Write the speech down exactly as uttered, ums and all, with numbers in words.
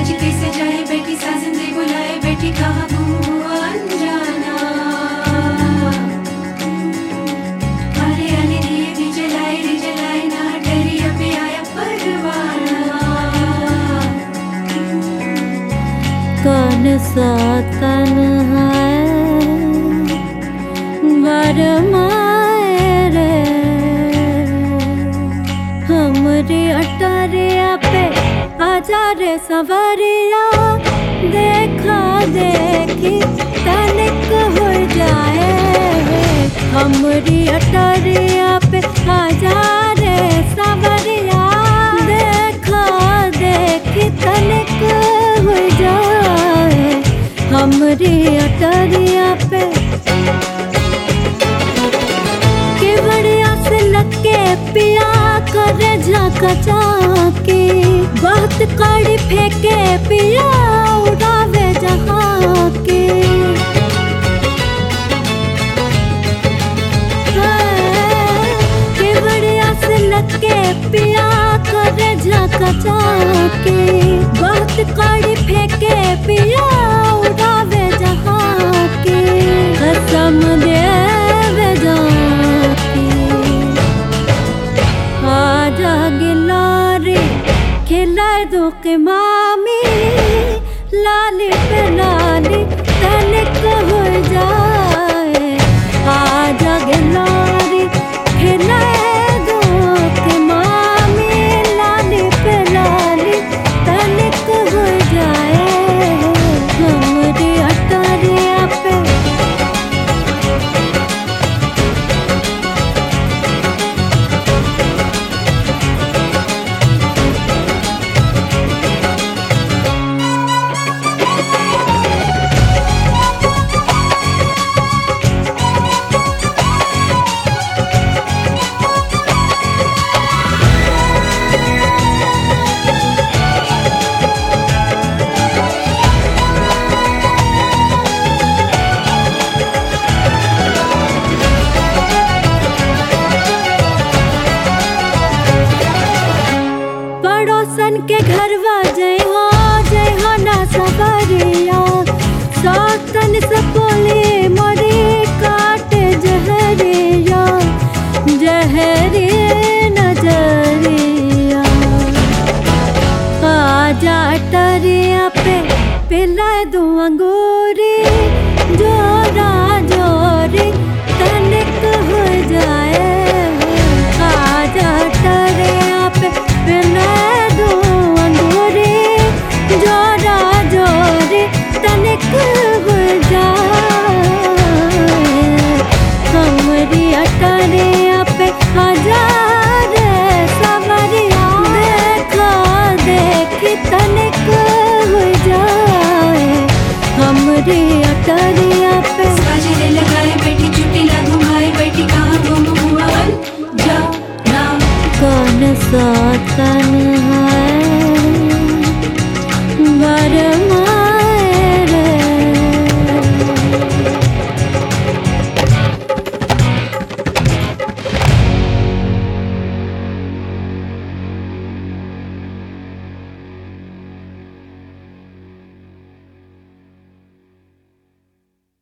सज के सजाए बैठी साजिंदे बुलाए बैठी कहाँ गुम हुआ अनजाना। आले आले दिए भी जलाए रे जलाए ना डरी अबे आया परवाना। कौन सा तन है बरमाए रे हमरी अटरिया पे आजा रे सवरिया। देखा देखी तनिक हो जाए हमरी अटरिया पे आजा रे सवरिया। देखा देखी तनिक हो जाए हमरी अटरिया पे। के बढ़िया से लगे पिया करे झाका झाकी बहुत कड़ी फेंके पिया उड़ावे जहाँ की। के बढ़िया से लगे पिया करे झाका झाकी बहुत कड़ी फेंके पिया उड़ावे जहाँ की। कसम देवे जाकी आजा गिलारी खिलाए दो के मामी। लाली पे लाली तनिक हो जाए आजा गिलारी खिलाए दो के मामी। लाली पे लाली तनिक हो जाए हमरी अटरिया पे। पड़ोसन के घरवा जय हो जय हो ना सवरिया। सौतन सपोली मोरी काटे जहरिया जहरी नजरिया। आजा अटरिया पे पिलाए दो अंगूरी जोरा जोरी तनिक हो जाए। आजा अटरिया पे पिलाए दो अंगूरी जोरा जोरी तनिक हो जाए हमरी अटरिया पे हजार सवरिया। देखा देखी तनिक हो जाए हमरी अटरिया पे। साजिले लगाए बैठी चुटिला घुमाए बैठी कहाँ गुम हुआ अनजाना। कौन सा तन है